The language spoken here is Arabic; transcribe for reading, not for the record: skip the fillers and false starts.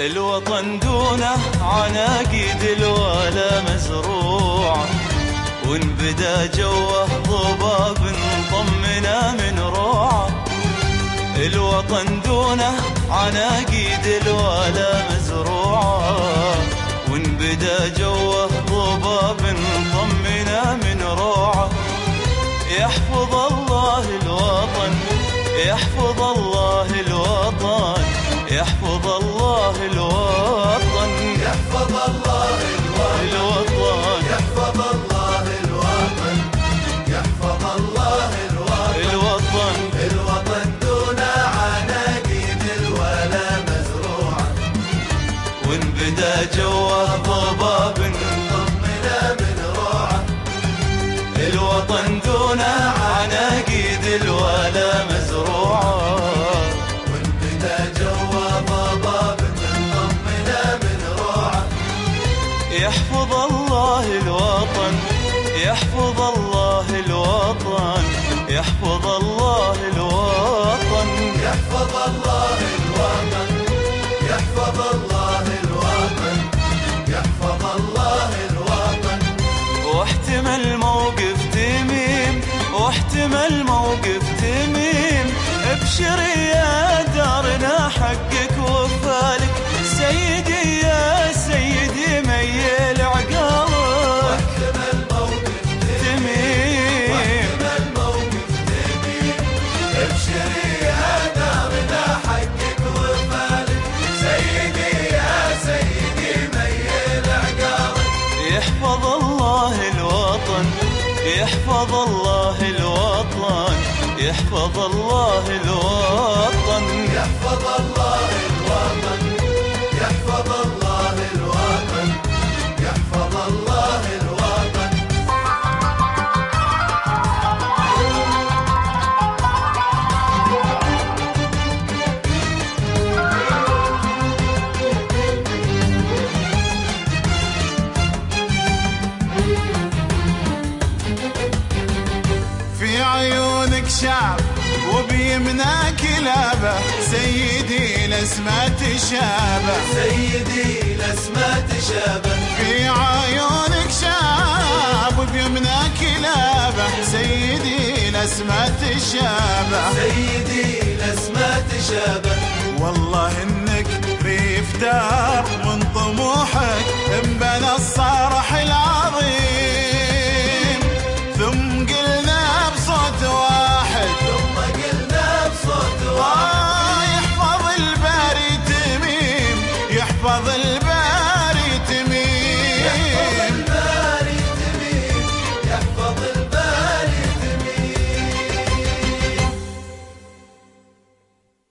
الوطن دونه عناقيد الولا مزروعة، وان بدا جوه ضباب طمنا من روعة. الوطن دونه عناقيد الولا مزروعة، وان بدا جوه ضباب طمنا من روعة. يحفظ الله الوطن، يحفظ الله الوطن، يحفظ الله الوطن، يحفظ الله الوطن، يحفظ الله الوطن، يحفظ الله الوطن. الوطن دون عناقيد الولا مزروعة، وان بدا جوه ضباب طمنا من روعة. الوطن دون عناقيد الولا مزروعة، وان بدا جوا ضباب طمنا من روعة. يحفظ الله الوطن، يحفظ الله الوطن، يحفظ الله الوطن، يحفظ الله الوطن، يحفظ الله الوطن، يحفظ الله الوطن. واحتمل موقف تميم، واحتمل موقف تميم، ابشري يا دارنا حقك وفالك سيدي يا سيدي ميل عقالك. واحتمل موقف تميم، واحتمل موقف تميم، ابشري يا دارنا حقك وفالك سيدي يا سيدي ميل عقالك. يحفظ الله الوطن، يحفظ الله الوطن، يحفظ الله الوطن، يحفظ الله الوطن، يحفظ الله الوطن، يحفظ الله الوطن. في عيونك شعب وبيمناك لابه، سيدي لسما تشابه، سيدي لسما تشابه. في عيونك شعب وبيمناك لابه، سيدي لسما تشابه، سيدي لسما تشابه.